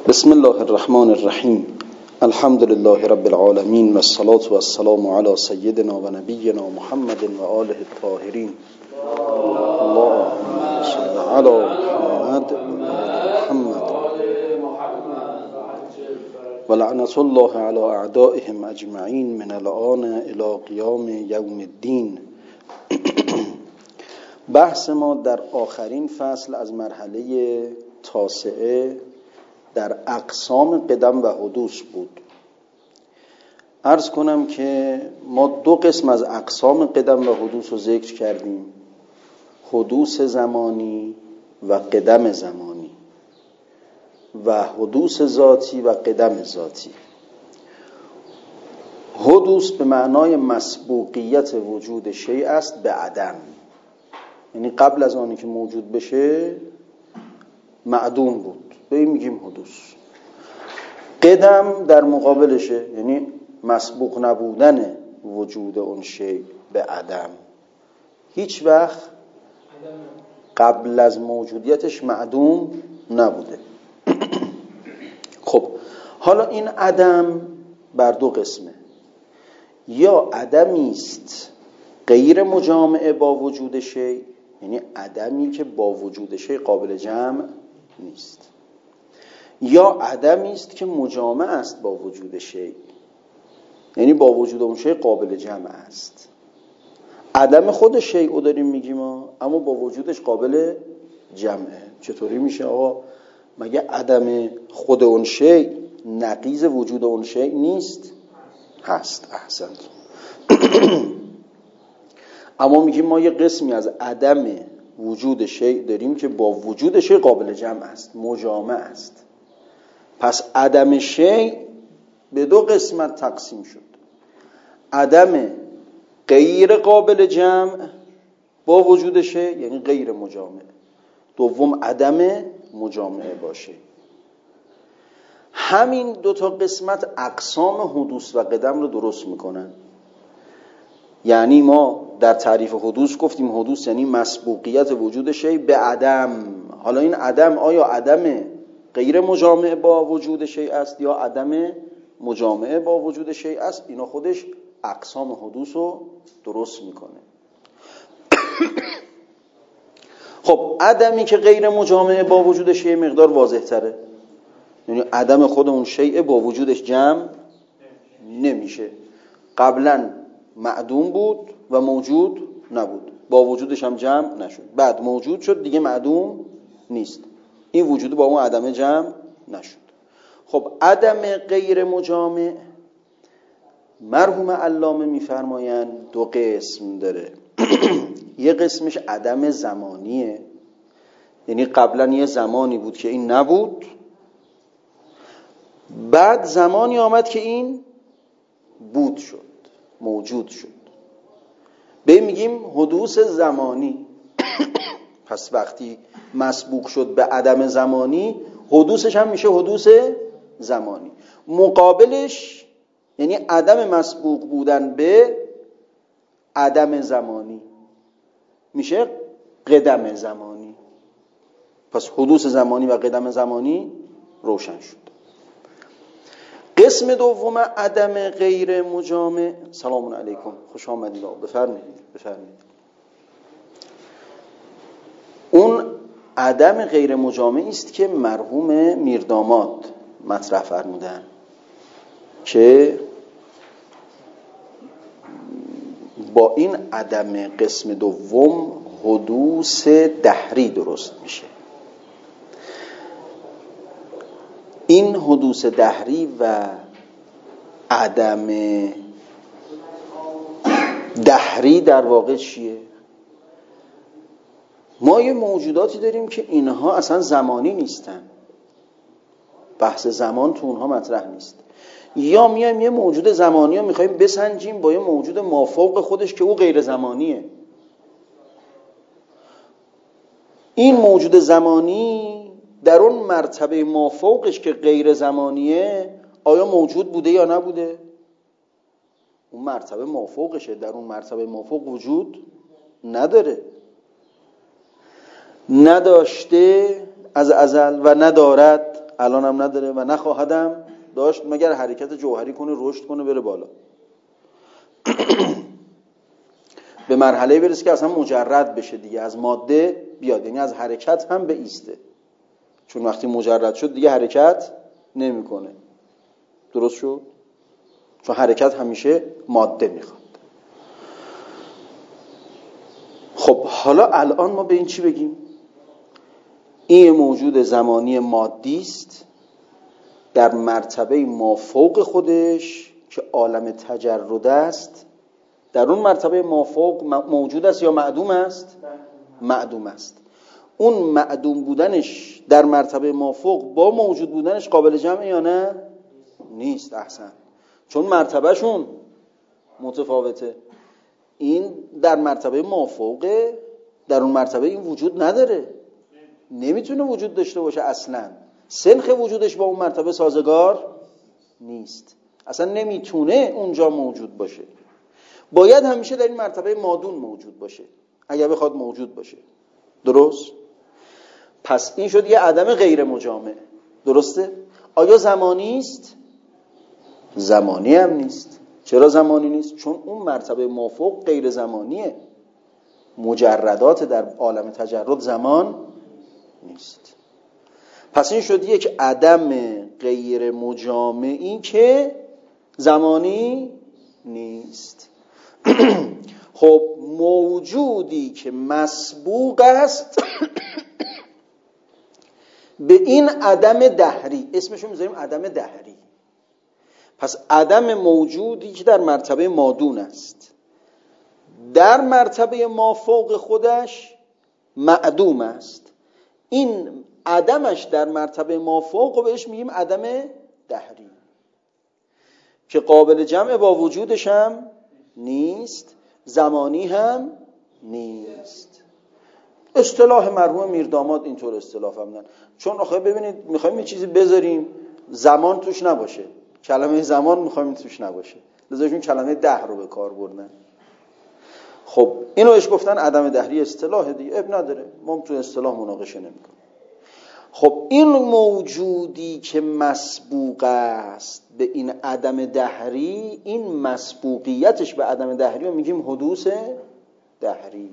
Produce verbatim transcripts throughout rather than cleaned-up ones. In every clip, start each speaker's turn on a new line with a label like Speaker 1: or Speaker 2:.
Speaker 1: بسم الله الرحمن الرحیم. الحمد لله رب العالمین و الصلاة و السلام علی سیدنا و نبینا محمد و آله الطاهرین. اللهم صل علی محمد و محمد و لعنت الله علی اعدائهم اجمعین من الآن الی قیام یوم الدین. بحث ما در آخرین فصل از مرحله تاسعه در اقسام قدم و حدوث بود. عرض کنم که ما دو قسم از اقسام قدم و حدوث رو ذکر کردیم: حدوث زمانی و قدم زمانی و حدوث ذاتی و قدم ذاتی. حدوث به معنای مسبوقیت وجود شیء است به عدم، یعنی قبل از آنی که موجود بشه معدوم بود، به این میگیم حدوث. قدم در مقابلشه، یعنی مسبوق نبودن وجود اون شیء به عدم، هیچ وقت قبل از موجودیتش معدوم نبوده. خب حالا این عدم بر دو قسمه: یا عدمی است غیر مجامعه با وجود شیء، یعنی عدمی که با وجود شیء قابل جمع نیست، یا عدمی است که مجامع است با وجود شیء، یعنی با وجود اون شیء قابل جمع است. عدم خود شیء رو داریم میگیم اما با وجودش قابل جمعه. چطوری میشه آقا؟ مگه عدم خود اون شیء نقیض وجود اون شیء نیست؟ هست. احسنت. اما میگیم ما یه قسمی از عدم وجود شیء داریم که با وجود شیء قابل جمع است، مجامع است. پس عدم شیء به دو قسمت تقسیم شد: عدم غیر قابل جمع با وجود شیء، یعنی غیر مجامع. دوم عدم مجامعه باشه. همین دو تا قسمت اقسام حدوث و قدم رو درست میکنن. یعنی ما در تعریف حدوث گفتیم حدوث یعنی مسبوقیت وجود شیء به عدم. حالا این عدم آیا عدم غیر مجامعه با وجود شیء است یا عدم مجامعه با وجود شیء است؟ اینا خودش اقسام حدوث رو درست میکنه. خب عدمی که غیر مجامعه با وجود شیء مقدار واضح تره، یعنی عدم خود اون شیء با وجودش جمع نمیشه. قبلا معدوم بود و موجود نبود، با وجودش هم جمع نشد، بعد موجود شد دیگه معدوم نیست، این وجود با اون عدم جمع نشد. خب عدم غیر مجامع مرحوم علامه میفرمایند دو قسم داره. یه قسمش عدم زمانیه، یعنی قبلا یه زمانی بود که این نبود، بعد زمانی آمد که این بود شد، موجود شد، به میگیم حدوث زمانی. پس وقتی مسبوق شد به عدم زمانی، حدوثش هم میشه حدوث زمانی. مقابلش یعنی عدم مسبوق بودن به عدم زمانی میشه قدم زمانی. پس حدوث زمانی و قدم زمانی روشن شد. قسم دوم عدم غیر مجامع. سلام علیکم، خوش آمدید. بفرمایید بفرمایید. اون عدم غیر مجامع است که مرحوم میرداماد مطرح فرمودن که با این عدم قسم دوم حدوث دهری درست میشه. این حدوث دهری و عدم دهری در واقع چیه؟ ما یه موجوداتی داریم که اینها اصلا زمانی نیستن، بحث زمان تو اونها مطرح نیست. یا میایم یه موجود زمانی رو میخوایم بسنجیم با یه موجود مافوق خودش که او غیر زمانیه. این موجود زمانی در اون مرتبه مافوقش که غیر زمانیه آیا موجود بوده یا نبوده؟ اون مرتبه مافوقشه، در اون مرتبه مافوق وجود نداره، نداشته از ازل و ندارد الان هم نداره و نخواهدم داشت مگر حرکت جوهری کنه، رشد کنه، بره بالا. به مرحله برسه که اصلا مجرد بشه دیگه، از ماده بیاد، یعنی از حرکت هم به ایسته. چون وقتی مجرد شد دیگه حرکت نمیکنه. درست شد؟ چون حرکت همیشه ماده میخواد. خب حالا الان ما به این چی بگیم؟ این موجود زمانی مادی است در مرتبه مافوق خودش که عالم تجرد است. در اون مرتبه مافوق موجود است یا معدوم است؟ معدوم است. اون معدوم بودنش در مرتبه مافوق با موجود بودنش قابل جمع یا نه؟ نیست. احسن. چون مرتبهشون متفاوته. این در مرتبه مافوقه، در اون مرتبه این وجود نداره، نمیتونه وجود داشته باشه اصلا. سنخ وجودش با اون مرتبه سازگار نیست، اصلا نمیتونه اونجا موجود باشه. باید همیشه در این مرتبه مادون موجود باشه اگر بخواد موجود باشه. درست؟ پس این شد یه عدم غیر مجامع. درسته؟ آیا زمانی است؟ زمانی هم نیست. چرا زمانی نیست؟ چون اون مرتبه مافوق غیر زمانیه. مجردات در عالم تجرد زمان نیست. پس این شد یک عدم غیر مجامعی که زمانی نیست. خب موجودی که مسبوق است به این عدم دهری، اسمشو میذاریم عدم دهری. پس عدم موجودی که در مرتبه مادون است در مرتبه مافوق خودش معدوم است. این عدمش در مرتبه مافوق رو بهش میگیم عدم دهری که قابل جمع با وجودش هم نیست، زمانی هم نیست. اصطلاح مرحوم میرداماد اینطور اصطلاح فهمیدن. چون آخه ببینید میخوایم یه چیزی بذاریم زمان توش نباشه، کلمه زمان میخوایم توش نباشه، لذاشون کلمه دهر رو به کار بردن. خب اینو اش گفتن عدم دهری، اصطلاح دیگه، اب نداره، ما تو اصطلاح مناقشه نمیکنیم. خب این موجودی که مسبوق است به این عدم دهری، این مسبوقیتش به عدم دهری رو میگیم حدوث دهری.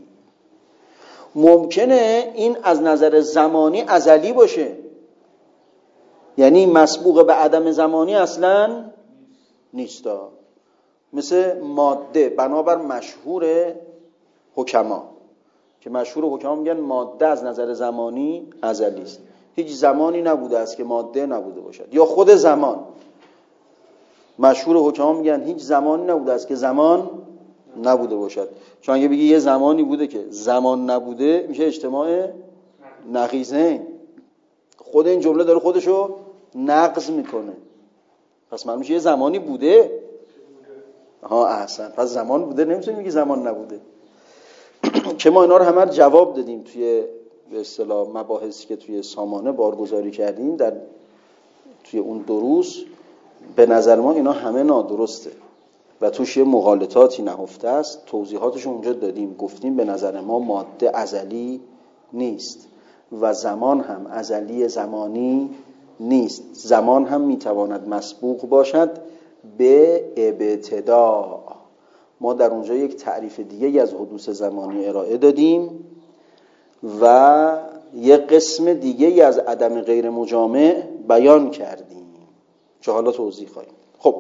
Speaker 1: ممکنه این از نظر زمانی ازلی باشه، یعنی مسبوق به عدم زمانی اصلا نیستا. مثل ماده بنابر مشهور حکما که مشهور حکما میگن ماده از نظر زمانی ازلی است. هیچ زمانی نبوده است که ماده نبوده باشد. یا خود زمان، مشهور حکما میگن هیچ زمانی نبوده است که زمان نبوده باشد. چون اگه بگی یه زمانی بوده که زمان نبوده میشه اجتماع نقیضین. خود این جمله داره خودشو نقض میکنه. پس معلوم میشه یه زمانی بوده. ها احسن. پس زمان بوده، نمیتونی میگی زمان نبوده. که ما اینا رو همه جواب دادیم توی به اصطلاح مباحثی که توی سامانه بارگذاری کردیم در توی اون دروس. به نظر ما اینا همه نادرسته و توش یه مغالطاتی نهفته است. توضیحاتش اونجا دادیم، گفتیم به نظر ما ماده ازلی نیست و زمان هم ازلی زمانی نیست. زمان هم میتواند مسبوق باشد به ابتدا. ما در اونجا یک تعریف دیگه از حدوث زمانی ارائه دادیم و یک قسم دیگه از عدم غیر مجامع بیان کردیم که حالا توضیح خواهیم. خب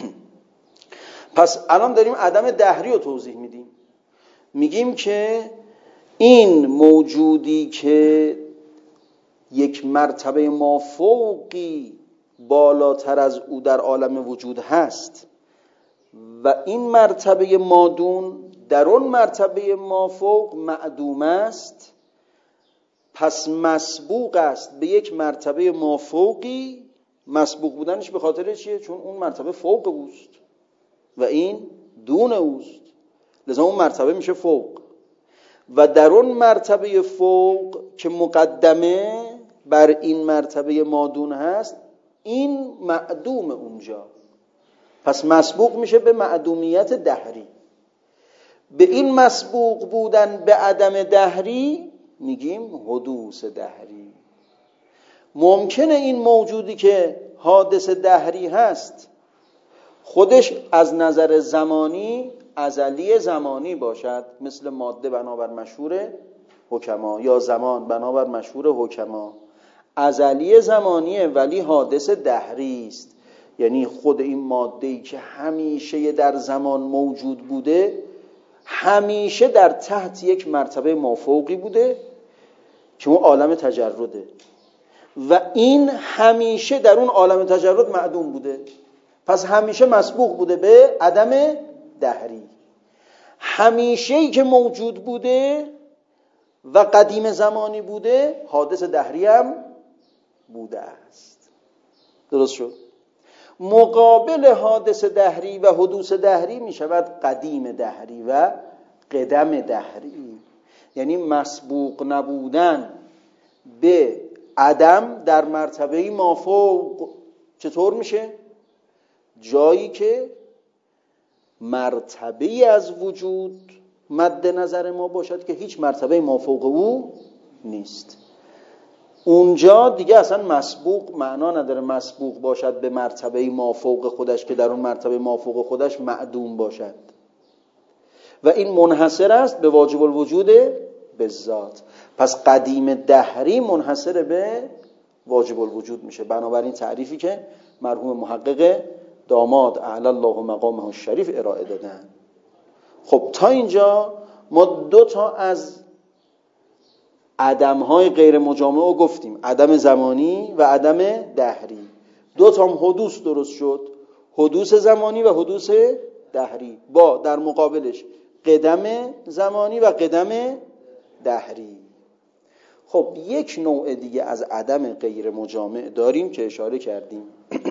Speaker 1: پس الان داریم عدم دهری رو توضیح میدیم. میگیم که این موجودی که یک مرتبه مافوقی بالاتر از او در عالم وجود هست و این مرتبه مادون در اون مرتبه مافوق معدوم است، پس مسبوق است به یک مرتبه مافوقی. مسبوق بودنش به خاطر چیه؟ چون اون مرتبه فوق اوست و این دون اوست، لذا اون مرتبه میشه فوق. و در اون مرتبه فوق که مقدمه بر این مرتبه مادون هست، این معدوم اونجا، پس مسبوق میشه به معدومیت دهری. به این مسبوق بودن به عدم دهری میگیم حدوث دهری. ممکنه این موجودی که حادث دهری هست خودش از نظر زمانی ازلی زمانی باشد، مثل ماده بنابر مشهور حکما، یا زمان بنابر مشهور حکما. ازلی زمانیه ولی حادث دهری است، یعنی خود این ماده‌ای که همیشه در زمان موجود بوده همیشه در تحت یک مرتبه مافوقی بوده که اون عالم تجرده، و این همیشه در اون عالم تجرد معدوم بوده، پس همیشه مسبوق بوده به عدم دهری. همیشه‌ای که موجود بوده و قدیم زمانی بوده حادث دهری هم بوده است. درست شد؟ مقابل حادث دهری و حدوث دهری می شود قدیم دهری و قدم دهری، یعنی مسبوق نبودن به عدم در مرتبه مافوق. چطور میشه؟ جایی که مرتبه از وجود مد نظر ما باشد که هیچ مرتبه مافوق او نیست، اونجا دیگه اصلا مسبوق معنا نداره مسبوق باشد به مرتبه مافوق خودش که در اون مرتبه مافوق خودش معدوم باشد، و این منحصر است به واجب الوجود به ذات. پس قدیم دهری منحصر به واجب الوجود میشه، بنابراین تعریفی که مرحوم محقق داماد اعلی الله مقامه الشریف ارائه دادن. خب تا اینجا ما دو تا از عدم‌های غیر مجامع رو گفتیم، عدم زمانی و عدم دهری. دو تا هم حدوث درست شد، حدوث زمانی و حدوث دهری، با در مقابلش قدم زمانی و قدم دهری. خب یک نوع دیگه از عدم غیر مجامع داریم که اشاره کردیم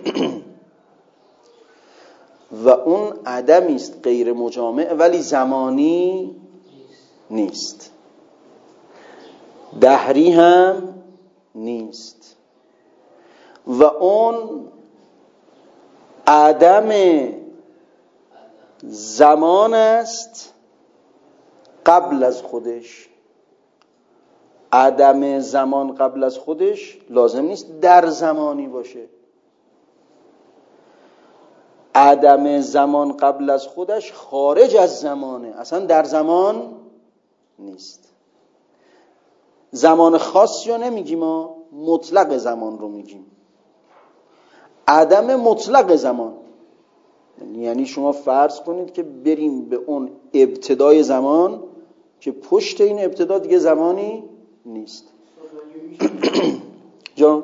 Speaker 1: و اون عدمی است غیر مجامع ولی زمانی نیست، دهری هم نیست، و اون عدم زمان است قبل از خودش. عدم زمان قبل از خودش لازم نیست در زمانی باشه، عدم زمان قبل از خودش خارج از زمانه، اصلا در زمان نیست. زمان خاصی رو نمیگیم، ما مطلق زمان رو میگیم. عدم مطلق زمان یعنی شما فرض کنید که بریم به اون ابتدای زمان که پشت این ابتدا دیگه زمانی نیست. جان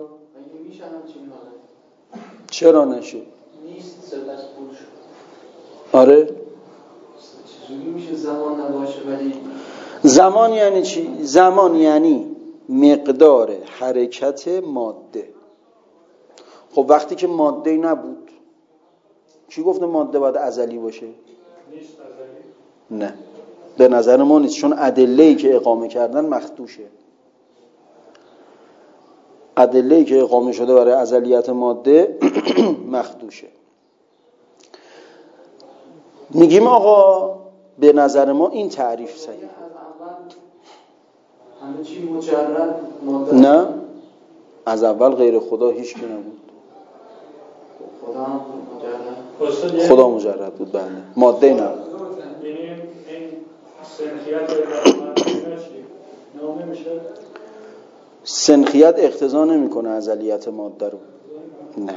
Speaker 1: چرا نشه؟
Speaker 2: نیست سپس بود شد.
Speaker 1: آره
Speaker 2: چجوری میشه زمان نباشه ولی
Speaker 1: زمان یعنی چی؟ زمان یعنی مقدار حرکت ماده. خب وقتی که ماده نبود، چی گفته ماده باید ازلی باشه؟
Speaker 2: نیست ازلی؟
Speaker 1: نه، به نظر ما نیست، چون ادله‌ای که اقامه کردن مخدوشه. ادله‌ای که اقامه شده برای ازلیت ماده مخدوشه. میگیم آقا به نظر ما این تعریف صحیح.
Speaker 2: همه چی مجرد ماده؟
Speaker 1: نه، از اول غیر خدا هیچ کی نبود.
Speaker 2: خدا هم مجرد؟
Speaker 1: خدا مجرد بود، بله، ماده نبود.
Speaker 3: یعنی این سنخیت نام نمیشه؟
Speaker 1: سنخیت اقتضا نمیکنه ازلیت ماده رو، نه،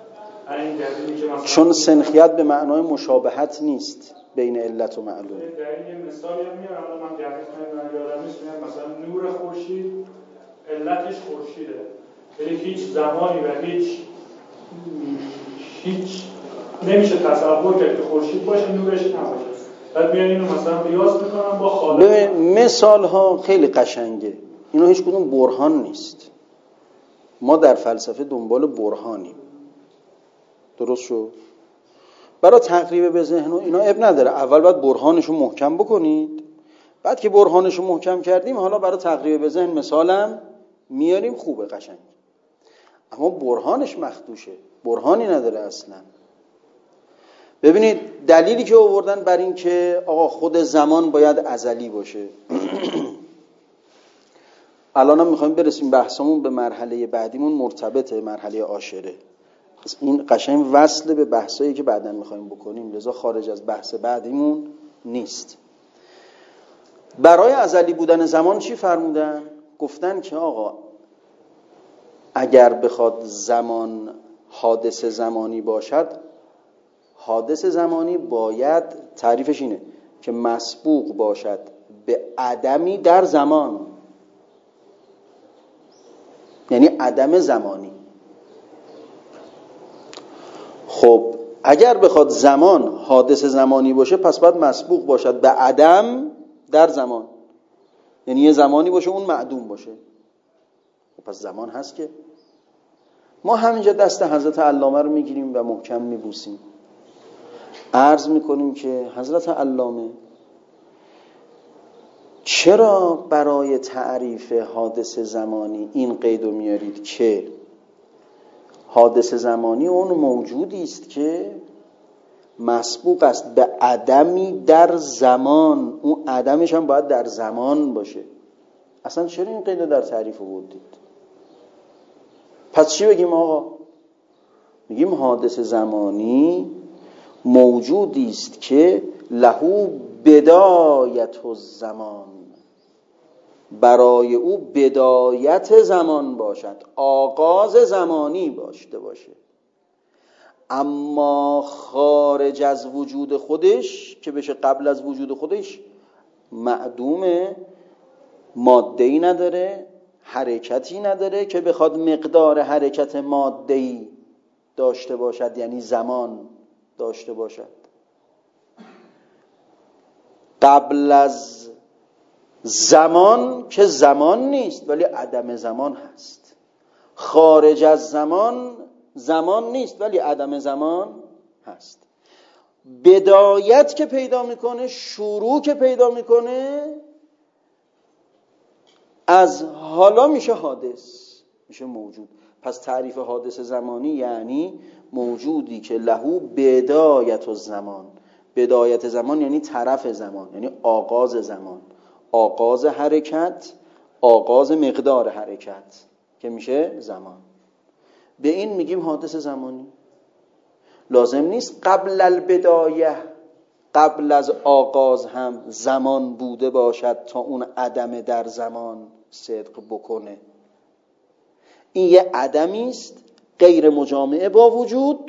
Speaker 1: چون سنخیت به معنای مشابهت نیست بین علت و معلول.
Speaker 3: در این مثالی هم میارم، من دقیق نمیدونم یادم نیست، مثلا نور خورشید علتش خورشیده، ولی هیچ زمانی و هیچ هیچ نمیشه تصور کرد که خورشید باشه نورش نباشه. بعد میان اینو مثلا قیاس میکنم با خالق.
Speaker 1: ببین مثال ها خیلی قشنگه، اینا هیچ کدوم برهان نیست. ما در فلسفه دنبال برهانیم. درست شد؟ برای تقریب به ذهن و اینا اب نداره، اول باید برهانشو محکم بکنید، بعد که برهانشو محکم کردیم حالا برای تقریب به ذهن مثالم میاریم، خوبه قشنگ. اما برهانش مخدوشه، برهانی نداره اصلا. ببینید دلیلی که آوردن بر این که آقا خود زمان باید ازلی باشه الان هم میخوایم برسیم بحثمون به مرحله بعدیمون مرتبطه، مرحله عاشره. این قشنگ وصل به بحثایی که بعداً میخوایم بکنیم، لذا خارج از بحث بعدیمون نیست. برای ازلی بودن زمان چی فرمودن؟ گفتن که آقا اگر بخواد زمان حادث زمانی باشد، حادث زمانی باید تعریفش اینه که مسبوق باشد به عدمی در زمان، یعنی عدم زمانی. خب اگر بخواد زمان حادث زمانی باشه پس باید مسبوق باشد به عدم در زمان، یعنی یه زمانی باشه اون معدوم باشه. خب پس زمان هست که ما همینجا دست حضرت علامه رو میگیریم و محکم میبوسیم، عرض میکنیم که حضرت علامه چرا برای تعریف حادث زمانی این قید رو میارید که حادث زمانی اون موجودی است که مسبوق است به عدمی در زمان، اون عدمش هم باید در زمان باشه. اصلا چرا این قید رو در تعریف آوردید؟ پس چی بگیم آقا؟ میگیم حادث زمانی موجودی است که لهو بدایت الزمان، برای او بدایت زمان باشد، آغاز زمانی باشده باشه، اما خارج از وجود خودش که بشه قبل از وجود خودش معدومه، ماده‌ای نداره، حرکتی نداره که بخواد مقدار حرکت ماده‌ای داشته باشد، یعنی زمان داشته باشد. قبل از زمان که زمان نیست ولی عدم زمان هست، خارج از زمان زمان نیست ولی عدم زمان هست. بدایت که پیدا میکنه، شروع که پیدا میکنه، از حالا میشه حادث، میشه موجود. پس تعریف حادث زمانی یعنی موجودی که لهو بدایت الزمان، بدایت زمان یعنی طرف زمان، یعنی آغاز زمان، آغاز حرکت، آغاز مقدار حرکت که میشه زمان. به این میگیم حادث زمانی. لازم نیست قبل البدایه، قبل از آغاز هم زمان بوده باشد تا اون عدم در زمان صدق بکنه. این یه عدمی است غیر مجامعه با وجود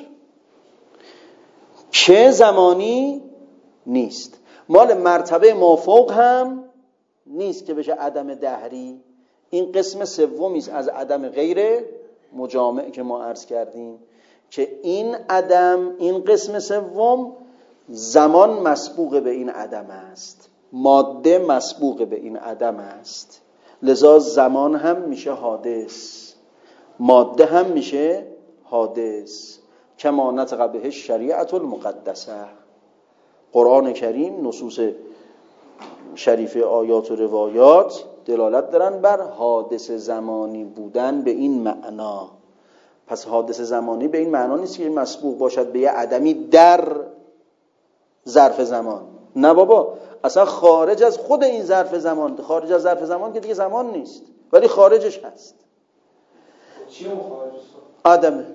Speaker 1: که زمانی نیست، مال مرتبه مافوق هم نیست که بشه عدم دهری. این قسم سومی است از عدم غیر مجامع که ما عرض کردیم که این عدم، این قسم سوم، زمان مسبوق به این عدم است، ماده مسبوق به این عدم است، لذا زمان هم میشه حادث، ماده هم میشه حادث. کما نطق به شریعت المقدسه. قرآن کریم، نصوص شریفه، آیات و روایات دلالت دارن بر حادث زمانی بودن به این معنا. پس حادث زمانی به این معنا نیست که مسبوق باشد به یه عدمی در ظرف زمان، نه بابا، اصلا خارج از خود این ظرف زمان، خارج از ظرف زمان که دیگه زمان نیست ولی خارجش هست.
Speaker 3: چی اون خارج؟
Speaker 1: عدمه.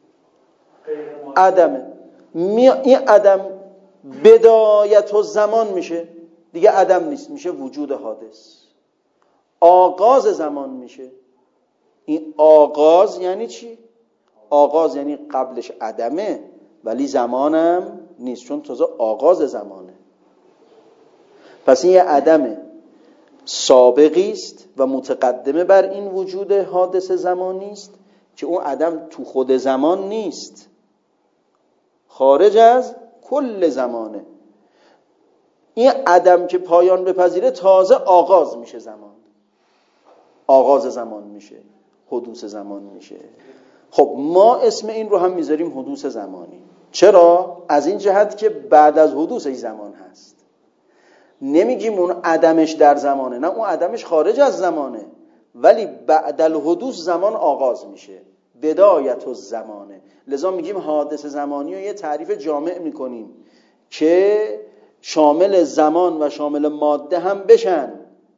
Speaker 1: عدمه. این عدم بدایت و زمان میشه، دیگه عدم نیست، میشه وجود حادث، آغاز زمان میشه. این آغاز یعنی چی؟ آغاز یعنی قبلش عدمه ولی زمانم نیست، چون تازه آغاز زمانه. پس این یه عدم سابقی است و متقدمه بر این وجود حادث زمانی است که اون عدم تو خود زمان نیست، خارج از کل زمانه. این عدم که پایان بپذیره تازه آغاز میشه زمان، آغاز زمان میشه، حدوث زمان میشه. خب ما اسم این رو هم میذاریم حدوث زمانی. چرا؟ از این جهت که بعد از حدوثش زمان هست. نمیگیم اون عدمش در زمانه، نه، اون عدمش خارج از زمانه ولی بعد الحدوث زمان آغاز میشه، بدایت الزمانه. لذا میگیم حادث زمانی رو یه تعریف جامع میکنیم که شامل زمان و شامل ماده هم بشن،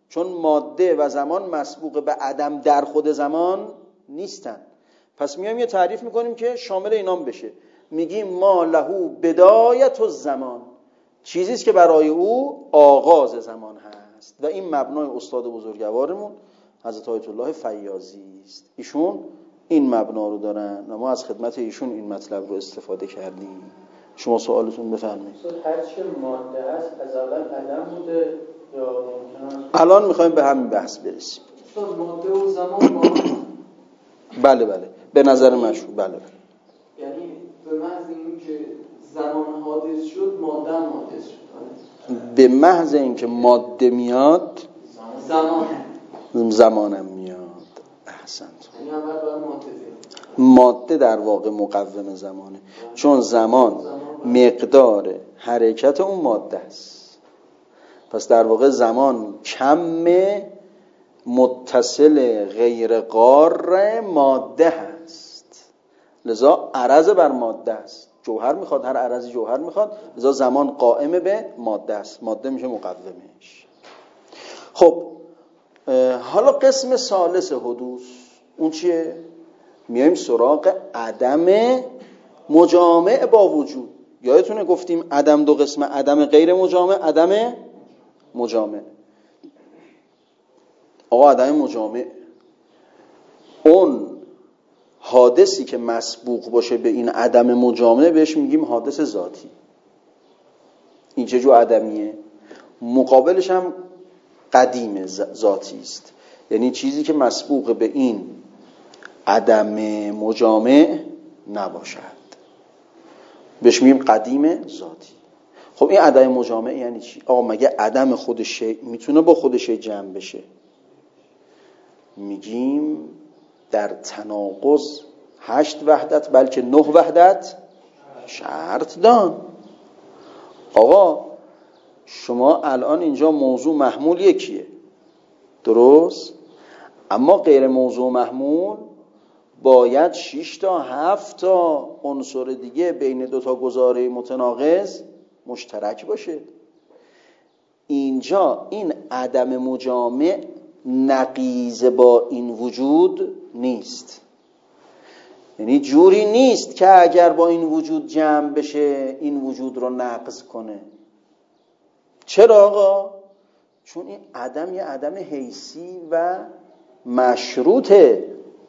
Speaker 1: چون ماده و زمان مسبوق به عدم در خود زمان نیستن. پس میایم یه تعریف میکنیم که شامل اینام بشه. میگیم ما لهو بدایت الزمان، چیزی است که برای او آغاز زمان هست و این مبنای استاد بزرگوارمون حضرت آیت الله فیاضی است. ایشون این مبنا رو دارن و ما از خدمت ایشون این مطلب رو استفاده کردیم. شما سوالتون بفرمایید.
Speaker 2: هر چه ماده هست از اول عدم بوده یا ممکنه؟
Speaker 1: الان میخوایم به همین بحث برسیم.
Speaker 2: استاد ماده و زمان با هم؟
Speaker 1: بله بله به نظر مشهور بله بله.
Speaker 2: یعنی به محض اینکه زمان حادث شد ماده هم حادث شد.
Speaker 1: به محض اینکه ماده میاد
Speaker 2: زمان
Speaker 1: زمانم میاد. احسنت.
Speaker 2: یعنی اول باید ماده بیاد.
Speaker 1: ماده در واقع مقوم زمانه، چون زمان مقدار حرکت اون ماده است. پس در واقع زمان کم متصل غیر قار ماده هست، لذا عرض بر ماده است. جوهر میخواد، هر عرضی جوهر میخواد، لذا زمان قائم به ماده است، ماده میشه مقومش. خب حالا قسم ثالث حدوث اون چیه؟ میایم سراغ عدم مجامع با وجود. یادتونه گفتیم عدم دو قسم، عدم غیر مجامع، عدم مجامع. آقا عدم مجامع اون حادثی که مسبوق باشه به این عدم مجامع بهش میگیم حادث ذاتی. این چه جو عدمیه؟ مقابلش هم قدیم ذاتی است، یعنی چیزی که مسبوق به این عدم مجامع نباشد بهش میگیم قدیم ذاتی. خب این عدم مجامع یعنی چی؟ آقا مگه عدم خود شیء میتونه با خود شیء جمع بشه؟ میگیم در تناقض هشت وحدت بلکه نه وحدت شرط دان. آقا شما الان اینجا موضوع محمول یکیه، درست؟ اما غیر موضوع محمول باید شش تا هفت تا عنصر دیگه بین دو تا گزاره متناقض مشترک باشه. اینجا این عدم مجامع نقیض با این وجود نیست، یعنی جوری نیست که اگر با این وجود جمع بشه این وجود رو نقض کنه. چرا آقا؟ چون این عدم یه عدم حیثی و مشروطه،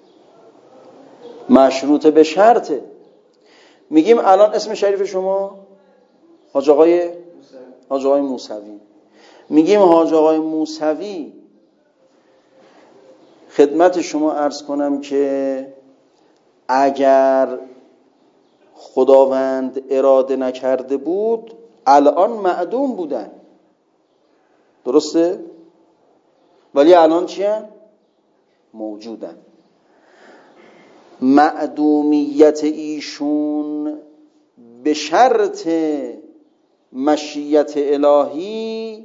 Speaker 1: مشروطه به شرطه. میگیم الان اسم شریف شما حاج آقای حاج آقای موسوی، میگیم حاج آقای موسوی خدمت شما عرض کنم که اگر خداوند اراده نکرده بود الان معدوم بودن، درسته؟ ولی الان چیه؟ موجودن. معدومیت ایشون به شرط مشیت الهی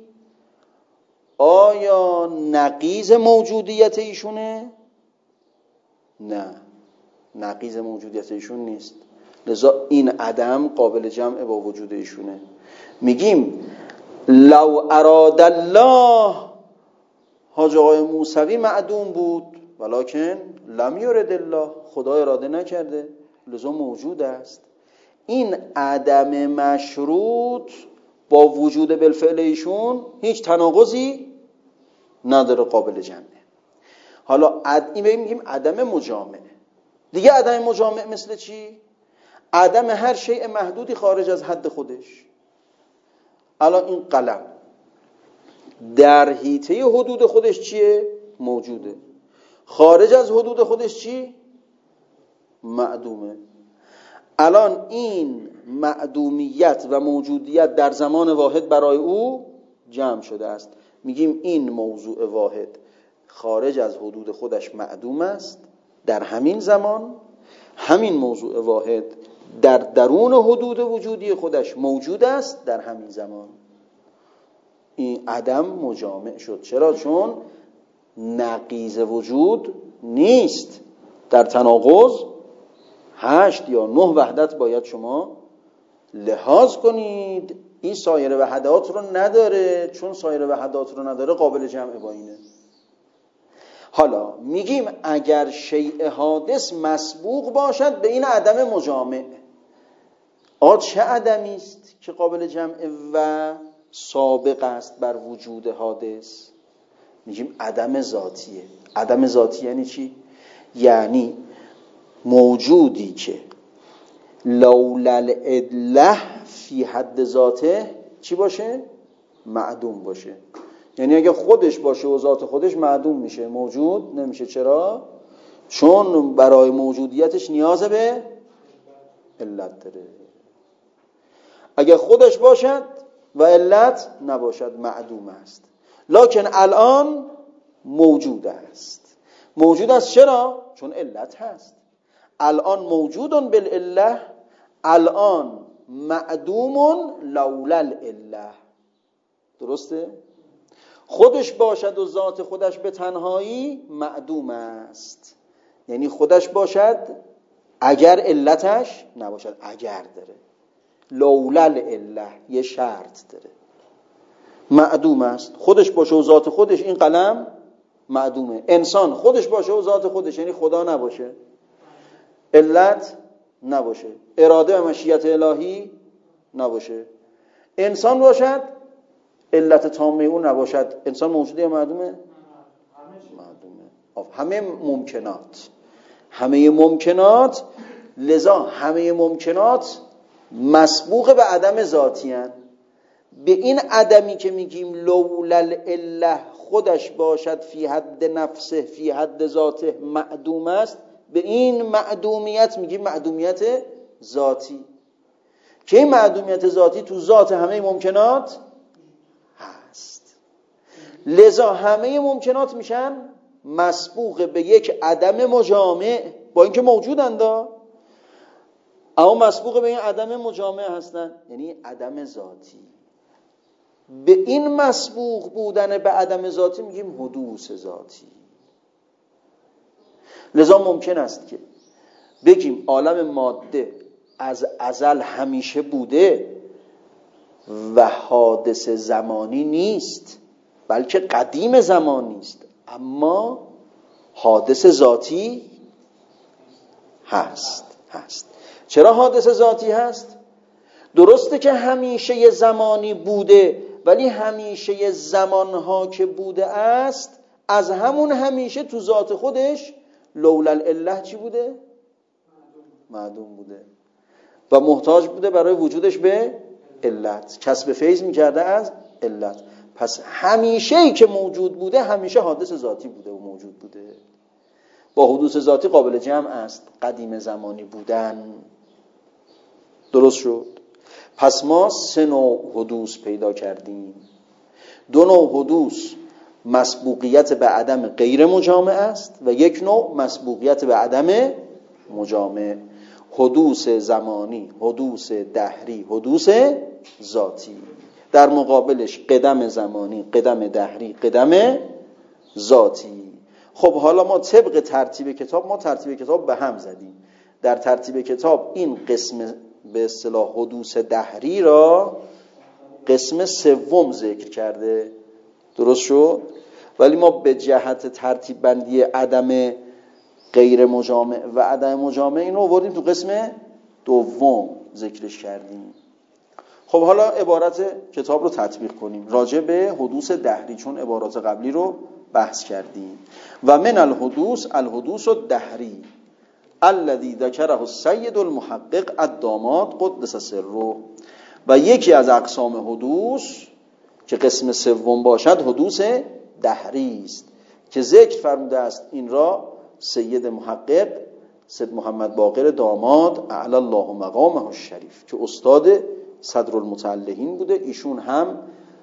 Speaker 1: آیا نقیض موجودیت ایشونه؟ نه، نقیض موجودیت ایشون نیست، لذا این عدم قابل جمع با وجود ایشونه. میگیم لو اراد الله، حاج آقای موسوی معدوم بود ولکن لم یرد الله، خدا اراده نکرده لذا موجود است. این عدم مشروط با وجود بالفعل ایشون هیچ تناقضی نداره، قابل جمعه. حالا این میگیم عدم مجامع. دیگه عدم مجامع مثل چی؟ عدم هر شیء محدودی خارج از حد خودش. الان این قلم در حیطه حدود خودش چیه؟ موجوده. خارج از حدود خودش چی؟ معدومه. الان این معدومیت و موجودیت در زمان واحد برای او جمع شده است. میگیم این موضوع واحد خارج از حدود خودش معدوم است در همین زمان، همین موضوع واحد در درون حدود وجودی خودش موجود است در همین زمان. این عدم مجامع شد. چرا؟ چون نقیض وجود نیست. در تناقض هشت یا نه وحدت باید شما لحاظ کنید. این سایر وحدات رو نداره، چون سایر وحدات رو نداره قابل جمع با اینه. حالا میگیم اگر شیء حادث مسبوق باشد به این عدم مجامع، آ چه عدمی است که قابل جمع و سابق است بر وجود حادث؟ میگیم عدم ذاتیه. عدم ذاتی یعنی چی؟ یعنی موجودی که لولا العله فی حد ذاته چی باشه؟ معدوم باشه. یعنی اگه خودش باشه و ذات خودش معدوم میشه، موجود نمیشه. چرا؟ چون برای موجودیتش نیاز به علت داره. اگه خودش باشد و علت نباشد معدوم است. لکن الان موجود است. موجود است چرا؟ چون علت هست. الان موجودون بالعله، الان معدومون لولا العله. درسته؟ خودش باشد و ذات خودش به تنهایی معدوم است. یعنی خودش باشد اگر علتش نباشد. اگر داره لولا العله یه شرط داره، معدوم است. خودش باشه و ذات خودش، این قلم معدومه. انسان خودش باشه و ذات خودش، یعنی خدا نباشه، علت نباشه، اراده و مشیت الهی نباشه، انسان باشد علت تامه اون نباشد، انسان موجوده یا معدومه؟ معدومه. همه ممکنات، همه ممکنات، لذا همه ممکنات مسبوق به عدم ذاتی هستند. به این عدمی که میگیم لولا العله خودش باشد فی حد نفسه فی حد ذاته معدوم است، به این معدومیت میگیم معدومیت ذاتی، که این معدومیت ذاتی تو ذات همه ممکنات هست. لذا همه ممکنات میشن مسبوق به یک عدم مجامع، با اینکه موجودند اما مسبوق به این عدم مجامع هستن، یعنی عدم ذاتی. به این مسبوق بودن به عدم ذاتی میگیم حدوث ذاتی. لذا ممکن است که بگیم عالم ماده از ازل همیشه بوده و حادث زمانی نیست، بلکه قدیم زمانی است، اما حادث ذاتی هست. هست. چرا حادث ذاتی هست؟ درسته که همیشه یه زمانی بوده، ولی همیشه یه زمانها که بوده است از همون همیشه تو ذات خودش لولا العله چی بوده؟ معدوم بوده و محتاج بوده برای وجودش به علت، کسب فیض میکرده از علت. پس همیشه‌ای که موجود بوده همیشه حادث ذاتی بوده و موجود بوده. با حدوث ذاتی قابل جمع است قدیم زمانی بودن. درست شد؟ پس ما سه نوع حدوث پیدا کردیم. دو نوع حدوث مسبوقیت به عدم غیر مجامع است و یک نوع مسبوقیت به عدم مجامع. حدوث زمانی، حدوث دهری، حدوث ذاتی. در مقابلش قدم زمانی، قدم دهری، قدم ذاتی. خب حالا ما طبق ترتیب کتاب، ما ترتیب کتاب به هم زدیم. در ترتیب کتاب این قسم به اصطلاح حدوث دهری را قسم سوم ذکر کرده. درست شد؟ ولی ما به جهت ترتیب بندی عدم غیر مجامع و عدم مجامع اینو آوردیم تو قسم دوم ذکرش کردیم. خب حالا عبارت کتاب رو تطبیق کنیم راجع به حدوث دهری، چون عبارات قبلی رو بحث کردیم. و من الحدوث الحدوث الدهری الذي ذكره السید المحقق الداماد قدس سره. و یکی از اقسام حدوث که قسم سوم باشد حدوث دهری است که ذکر فرموده است این را سید محقق سید محمد باقر داماد اعلی الله مقامه الشریف که استاد صدرالمتعلقین بوده. ایشون هم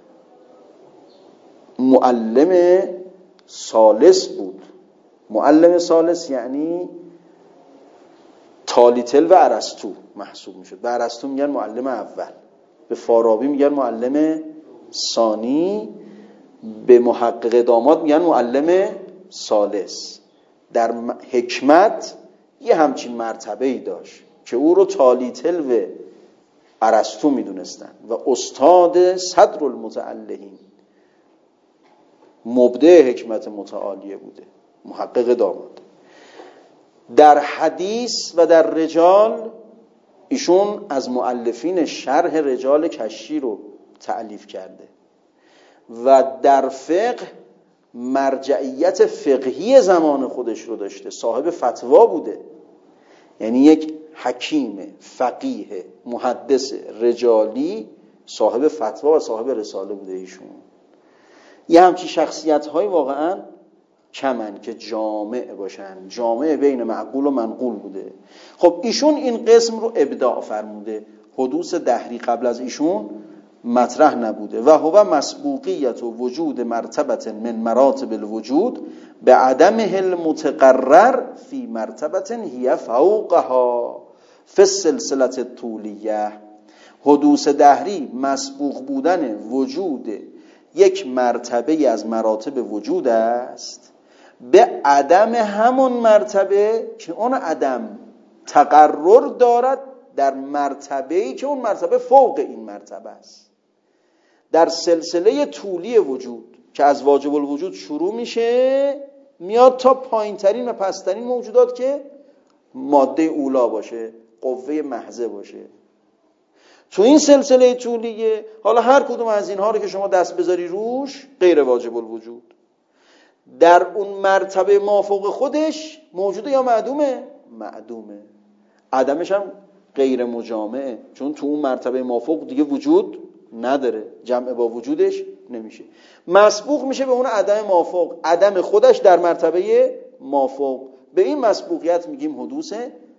Speaker 1: معلم ثالث بود. معلم ثالث یعنی تالیتل و ارسطو محسوب میشد. به ارسطو میگن معلم اول، به فارابی میگن معلم ثانی، به محقق داماد میگن معلم ثالث. در حکمت یه همچین مرتبه‌ای داشت که او رو تالیتل و ارسطو میدونستن و استاد صدر المتعلهین، مبدع حکمت متعالیه بوده، محقق داماد. در حدیث و در رجال ایشون از مؤلفین شرح رجال کشی رو تألیف کرده و در فقه مرجعیت فقهی زمان خودش رو داشته، صاحب فتوا بوده. یعنی یک حکیم فقیه محدث رجالی صاحب فتوا و صاحب رساله بوده ایشون. یه همچی شخصیت های واقعا کمن که جامع باشن، جامع بین معقول و منقول بوده. خب ایشون این قسم رو ابداع فرموده، حدوث دهری قبل از ایشون مطرح نبوده. و هو مسبوقیت و وجود مرتبت من مراتب الوجود به عدمه المتقرر فی مرتبت هی فوقها فی السلسله الطولیه. حدوث دهری مسبوق بودن وجود یک مرتبه از مراتب وجود است به عدم همون مرتبه که اون عدم تقرر دارد در مرتبه‌ای که اون مرتبه فوق این مرتبه است. در سلسله طولی وجود که از واجب الوجود شروع میشه میاد تا پایین ترین و پسترین موجودات که ماده اولا باشه، قوه محضه باشه. تو این سلسله طولیه حالا هر کدوم از اینها رو که شما دست بذاری روش غیر واجب الوجود، در اون مرتبه مافوق خودش موجوده یا معدومه؟ معدومه. عدمش هم غیر مجامعه، چون تو اون مرتبه مافوق دیگه وجود نداره، جمع با وجودش نمیشه، مسبوق میشه به اون عدم مافوق، عدم خودش در مرتبه مافوق. به این مسبوقیت میگیم حدوث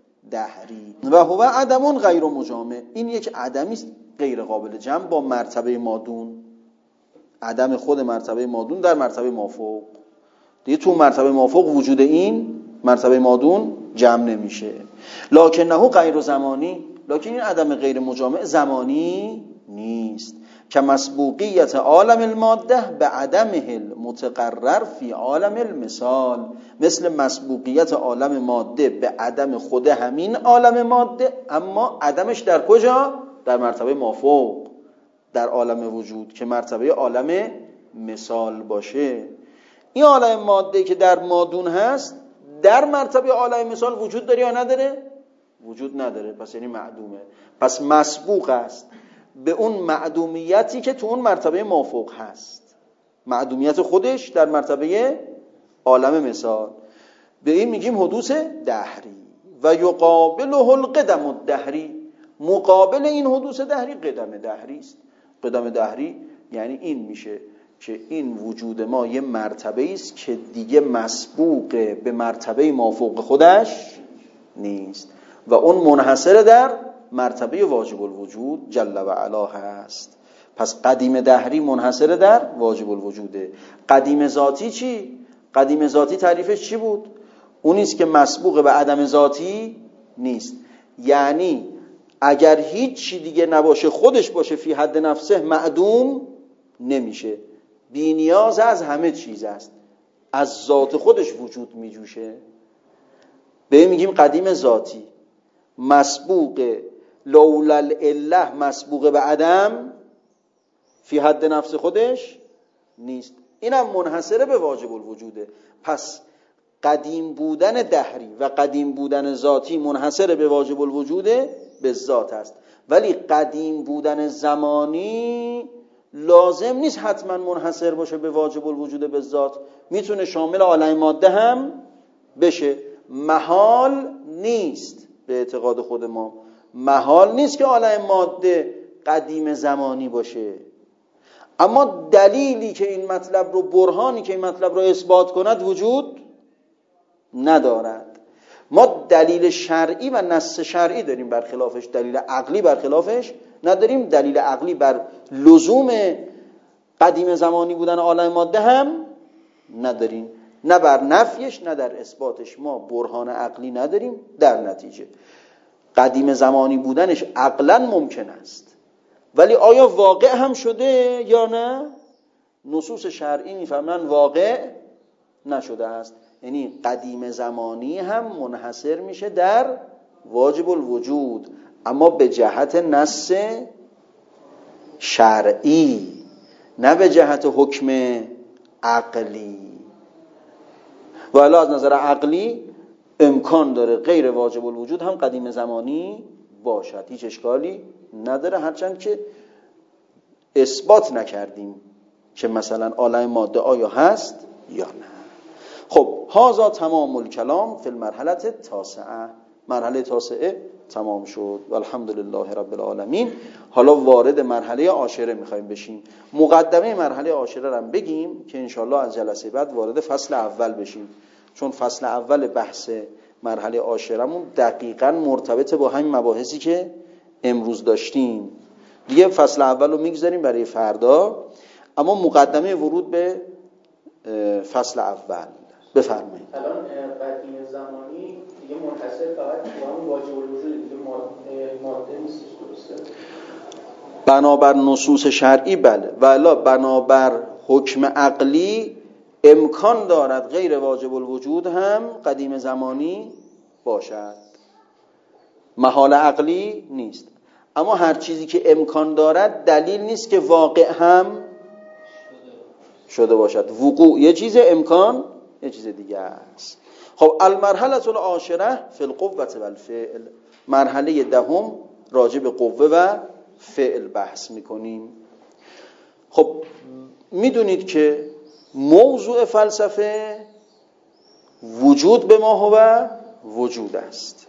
Speaker 1: دهری. و هو عدم غیر مجامع، این یک عدمی است غیر قابل جمع با مرتبه مادون، عدم خود مرتبه مادون در مرتبه مافوق. دیگه تو مرتبه مافوق وجود این مرتبه مادون جمع نمیشه. لکنه غیر زمانی، لکن این عدم غیر مجامع زمانی نیست. که مسبوقیت عالم الماده به عدمه المتقرر فی عالم المثال، مثل مسبوقیت عالم ماده به عدم خود همین عالم ماده، اما عدمش در کجا؟ در مرتبه مافوق، در عالم وجود که مرتبه عالم مثال باشه. این عالم ماده که در مادون هست در مرتبه عالم مثال وجود داره یا نداره؟ وجود نداره، پس یعنی معدومه. پس مسبوق است به اون معدومیتی که تو اون مرتبه مافوق هست، معدومیت خودش در مرتبه عالم مثال. به این میگیم حدوث دهری. و یقابله القدم الدهری، مقابل این حدوث دهری قدم دهری است. قدم دهری یعنی این میشه که این وجود ما یه مرتبه است که دیگه مسبوق به مرتبه مافوق خودش نیست و اون منحصر در مرتبه واجب الوجود جل و علا هست. پس قدیم دهری منحصر در واجب الوجوده. قدیم ذاتی چی؟ قدیم ذاتی تعریفش چی بود؟ اونیست که مسبوق به عدم ذاتی نیست، یعنی اگر هیچ چی دیگه نباشه خودش باشه فی حد نفسه معدوم نمیشه، بی نیاز از همه چیز است، از ذات خودش وجود میجوشه. به میگیم قدیم ذاتی. مسبوق لولا العله مسبوق به عدم فی حد نفس خودش نیست، اینم منحصره به واجب الوجوده. پس قدیم بودن دهری و قدیم بودن ذاتی منحصر به واجب الوجوده به ذات است، ولی قدیم بودن زمانی لازم نیست حتما منحصر باشه به واجب الوجود به ذات، میتونه شامل عالم ماده هم بشه. محال نیست به اعتقاد خود ما، محال نیست که عالم ماده قدیم زمانی باشه، اما دلیلی که این مطلب رو، برهانی که این مطلب رو اثبات کند وجود ندارد. ما دلیل شرعی و نص شرعی داریم بر خلافش، دلیل عقلی بر خلافش نداریم. دلیل عقلی بر لزوم قدیم زمانی بودن عالم ماده هم نداریم، نه بر نفیش نه در اثباتش ما برهان عقلی نداریم. در نتیجه قدیم زمانی بودنش عقلا ممکن است، ولی آیا واقع هم شده یا نه؟ نصوص شرعی میفهمن واقع نشده است. یعنی قدیم زمانی هم منحصر میشه در واجب الوجود، اما به جهت نص شرعی، نه به جهت حکم عقلی. و الا از نظر عقلی امکان داره غیر واجب الوجود هم قدیم زمانی باشد، هیچ اشکالی نداره، هرچند که اثبات نکردیم که مثلا عالم ماده آیا هست یا نه. خب هذا تمام الکلام فی المرحله التاسعه. مرحله تاسعه تمام شد و الحمدلله رب العالمین. حالا وارد مرحله عاشره میخوایم بشیم. مقدمه مرحله عاشره رو هم بگیم که انشالله از جلسه بعد وارد فصل اول بشیم، چون فصل اول بحث مرحله عاشرمون دقیقاً مرتبط با همین مباحثی که امروز داشتیم. دیگه فصل اول رو میگذاریم برای فردا، اما مقدمه ورود به فصل اول بفرمایید.
Speaker 2: الان قدیم زمانی دیگه منحصر فقط به همون واجب الوجود دیگه ماده نیستش، درسته؟
Speaker 1: بنابر نصوص شرعی بله، ولی بنابر حکم عقلی امکان دارد غیر واجب الوجود هم قدیم زمانی باشد. محال عقلی نیست، اما هر چیزی که امکان دارد دلیل نیست که واقع هم شده باشد. وقوع یه چیز، امکان یه چیز دیگه است. خب المرحله العاشره فی القوه والفعل. مرحله دهم راجع به قوه و فعل بحث میکنیم. خب میدونید که موضوع فلسفه وجود به ما هو وجود است.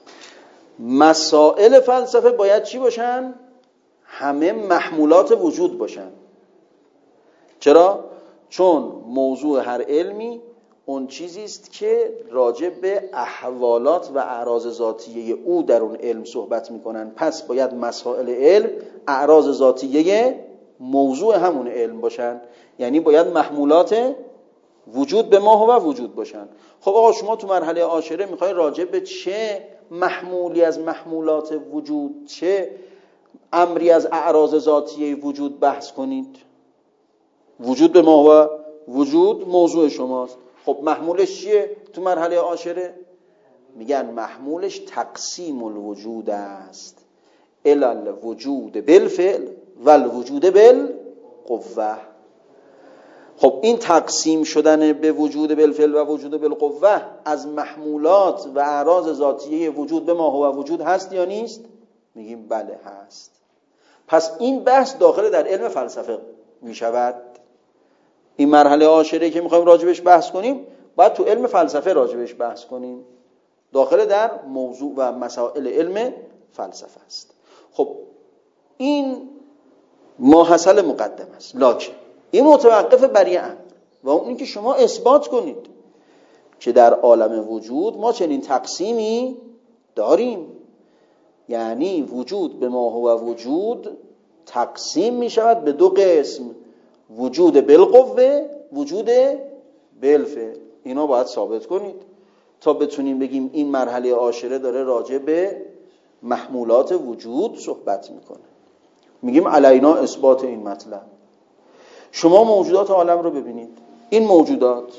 Speaker 1: مسائل فلسفه باید چی باشن؟ همه محمولات وجود باشن. چرا؟ چون موضوع هر علمی اون چیزی است که راجع به احوالات و اعراض ذاتیه او در اون علم صحبت میکنن. پس باید مسائل علم اعراض ذاتیه موضوع همون علم باشن، یعنی باید محمولات وجود به ما هو وجود باشن. خب آقا شما تو مرحله عاشره میخوای راجع به چه محمولی از محمولات وجود، چه امری از اعراض ذاتیه وجود بحث کنید؟ وجود به ما هو وجود موضوع شماست. خب محمولش چیه تو مرحله عاشره؟ میگن محمولش تقسیم الوجود است الی الوجود بالفعل و الوجود بالقوه. خب این تقسیم شدن به وجود بالفعل و وجود بالقوه از محمولات و اعراض ذاتیه وجود به ما هو وجود هست یا نیست؟ میگیم بله هست. پس این بحث داخل در علم فلسفه میشود. این مرحله عاشره که میخوایم راجبش بحث کنیم باید تو علم فلسفه راجبش بحث کنیم، داخل در موضوع و مسائل علم فلسفه است. خب این ماحصل مقدم است، لکن این متوقف بر یه امر و اون اینکه شما اثبات کنید که در عالم وجود ما چنین تقسیمی داریم، یعنی وجود به ما هو وجود تقسیم می شود به دو قسم، وجود بالقوه وجود بالفعل. اینا باید ثابت کنید تا بتونیم بگیم این مرحله عاشره داره راجع به محمولات وجود صحبت میکنه. میگیم علینا اثبات این مطلب. شما موجودات عالم رو ببینید، این موجودات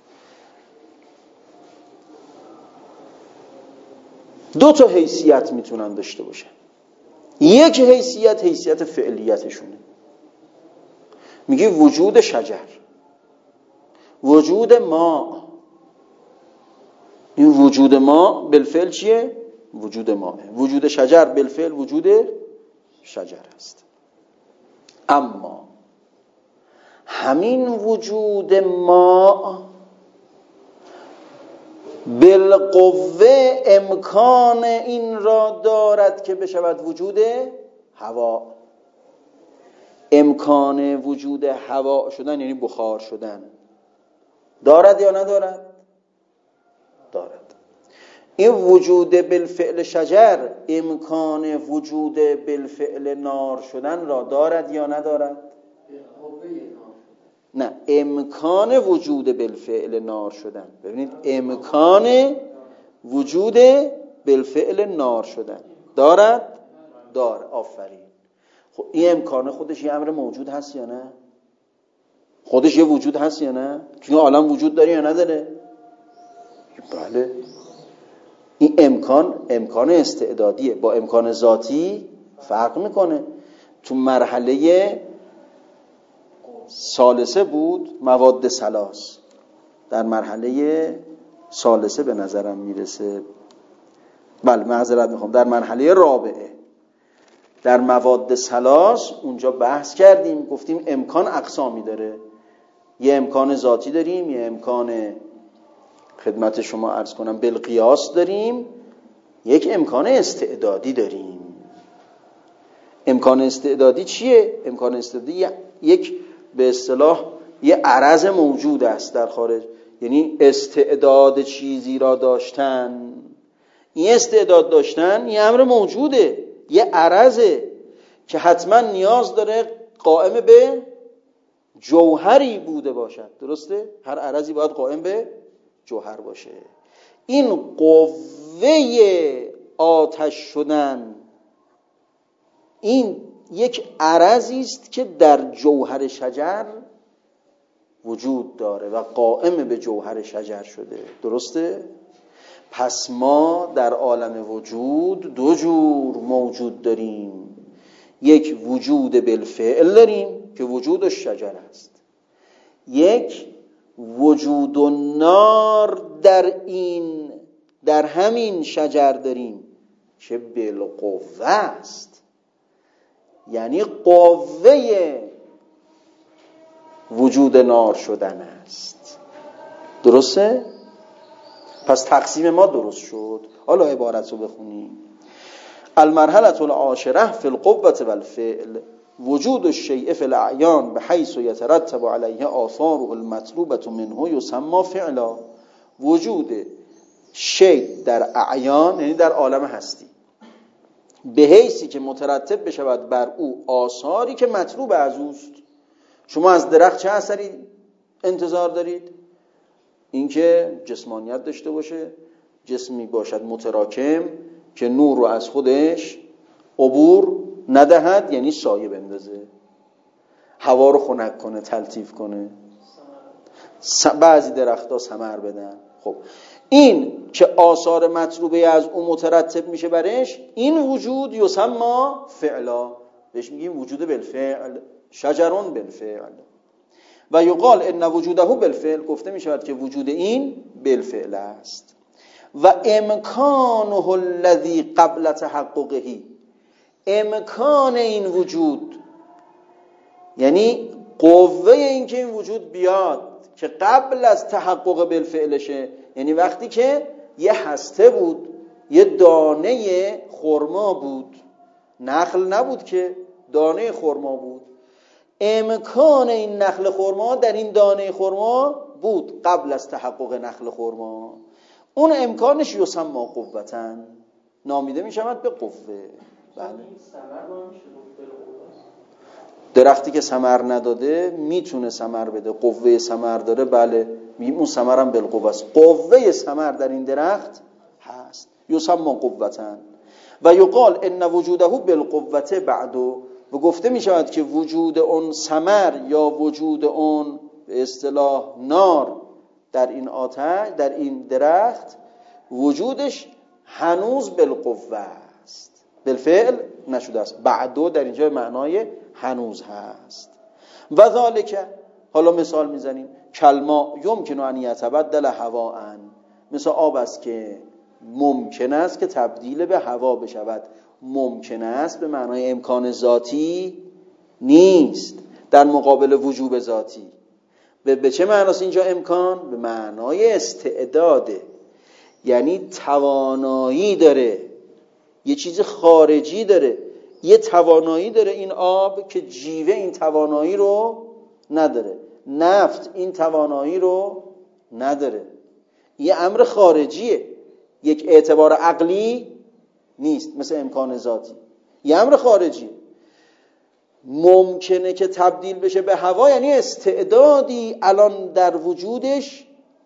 Speaker 1: دو تا حیثیت میتونن داشته باشن. یک حیثیت حیثیت فعلیتشونه، میگی وجود شجر، وجود ما. این وجود ما بالفعل چیه؟ وجود ماه. وجود شجر بالفعل وجود شجر است. اما همین وجود ما بالقوه امکان این را دارد که بشود وجود هوا. امکان وجود هوا شدن یعنی بخار شدن دارد یا ندارد؟ دارد. این وجود بالفعل شجر امکان وجود بالفعل نار شدن را دارد یا ندارد؟ نه، امکان وجود بالفعل نار شدن. ببینید امکان وجود بالفعل نار شدن دارد؟ داره. آفرین. خب این امکان خودش یه امر موجود هست یا نه؟ خودش یه وجود هست یا نه؟ چون عالم وجود داره یا نداره؟ بله. این امکان امکان استعدادیه، با امکان ذاتی فرق میکنه. تو مرحله ثالثه بود مواد ثلاث، در مرحله ثالثه به نظرم میرسه، بله معذرت میخوام، در مرحله رابعه در مواد ثلاث اونجا بحث کردیم، گفتیم امکان اقسامی داره، یه امکان ذاتی داریم، یه امکان خدمت شما عرض کنم بالقیاس داریم، یک امکان استعدادی داریم. امکان استعدادی چیه؟ امکان استعدادی یک به اصطلاح یه عرض موجود است در خارج، یعنی استعداد چیزی را داشتن. این استعداد داشتن یه امر موجوده، یه عرضه که حتما نیاز داره قائم به جوهری بوده باشد. درسته؟ هر عرضی باید قائم به جوهر باشه. این قوه آتش شدن این یک عرضی است که در جوهر شجر وجود داره و قائم به جوهر شجر شده. درسته؟ پس ما در عالم وجود دو جور موجود داریم، یک وجود بالفعل داریم که وجود شجر است، یک وجود النار در این در همین شجر داریم که بالقوه است، یعنی قوه وجود نار شدن است. درسته؟ پس تقسیم ما درست شد. حالا عبارت رو بخونیم. المرحله العاشره فی القوه والفعل وجود الشیء فی الاعیان بحیث یترتب علیه آثاره المطلوبه منه یسمى فعلا. وجود شیء در اعیان یعنی در عالم هستی به حیثی که مترتب بشود بر او آثاری که مطلوب از اوست. شما از درخت چه اثری انتظار دارید؟ اینکه جسمانیت داشته باشه، جسمی باشد متراکم که نور رو از خودش عبور ندهد، یعنی سایه بندازه، هوا رو خنک کنه، تلطیف کنه، بعضی درخت‌ها ثمر بدن. خب این که آثار مطلوبه از اون مترتب میشه برش، این وجود یسمى فعلا، بهش میگیم وجود بالفعل، شجرون بالفعل. و یقال ان وجوده بالفعل، گفته میشود که وجود این بالفعل است. و امکانه الذی قبل تحققه، امکان این وجود یعنی قوه این که این وجود بیاد که قبل از تحقق بالفعلشه، یعنی وقتی که یه هسته بود، یه دانه خرما بود، نخل نبود که دانه خرما بود، امکان این نخل خرما در این دانه خرما بود قبل از تحقق نخل خرما، اون امکانش یسمى قوةً، نامیده می شود به قوه. بله. درختی که ثمر نداده میتونه ثمر بده، قوه ثمر داره، بله میگیم اون ثمر هم بالقوه است. قوه ثمر در این درخت هست، یسمى قوةً. و یقال ان وجوده بالقوه بعد، و گفته می شود که وجود اون ثمر یا وجود اون به اصطلاح نار در این آتش، در این درخت، وجودش هنوز بالقوه است، بالفعل نشده است. بعدو در اینجا معنای هنوز هست. و ذالک، حالا مثال میزنیم، کلما یمکن ان یتبدل هواء، مثل آب است که ممکن است که تبدیل به هوا بشود. ممکن است به معنای امکان ذاتی نیست در مقابل وجوب ذاتی. به, به چه معناست اینجا امکان؟ به معنای استعداده، یعنی توانایی داره، یه چیز خارجی داره، یه توانایی داره این آب که جیوه این توانایی رو نداره، نفت این توانایی رو نداره، یه امر خارجیه، یک اعتبار عقلی نیست مثل امکان ذاتی، یه امر خارجی. ممکنه که تبدیل بشه به هوا، یعنی استعدادی الان در وجودش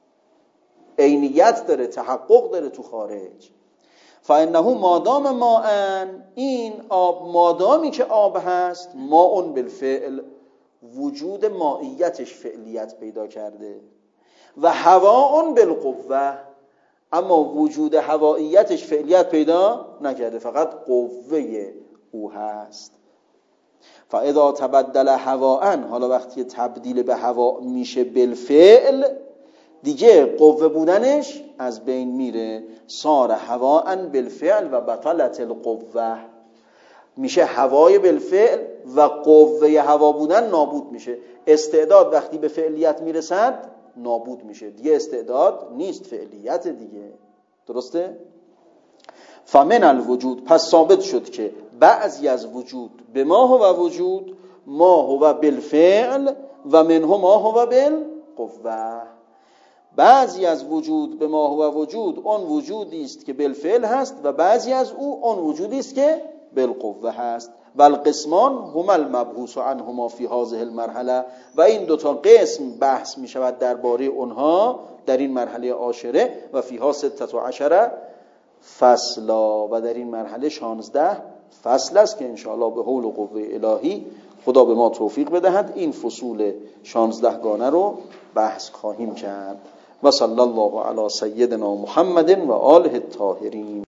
Speaker 1: عینیت داره، تحقق داره تو خارج. فانه مادام ماء، این آب مادامی که آب هست، ماء بالفعل، وجود مائیتش فعلیت پیدا کرده. و هواء بالقوه، اما وجود هواییتش فعلیت پیدا نکرده، فقط قوه او هست. فاذا تبدل هواء، حالا وقتی تبدیل به هوا میشه بالفعل، دیگه قوه بودنش از بین میره. صار هواء بالفعل و بطلت القوه، میشه هوای بالفعل و قوه هوا بودن نابود میشه. استعداد وقتی به فعلیت میرسد نابود میشه، دیگه استعداد نیست، فعلیت دیگه. درسته؟ فمن الوجود، پس ثابت شد که بعضی از وجود به ما هو وجود، ما هو بالفعل و منه ما هو بالقوه. بعضی از وجود به ما هو وجود اون وجودی است که بالفعل هست و بعضی از او اون وجودی است که بالقوه هست. و القسمان هما المبحوث عنهما فی هذه المرحله، و این دوتا قسم بحث می شود درباره اونها در این مرحله عاشره. و فیها ستة عشر فصلا، و در این مرحله شانزده فصل است که انشاءالله به حول و قوه الهی خدا به ما توفیق بدهد این فصول شانزده گانه رو بحث خواهیم کرد. و صلی الله علی سیدنا محمد و آله الطاهرین.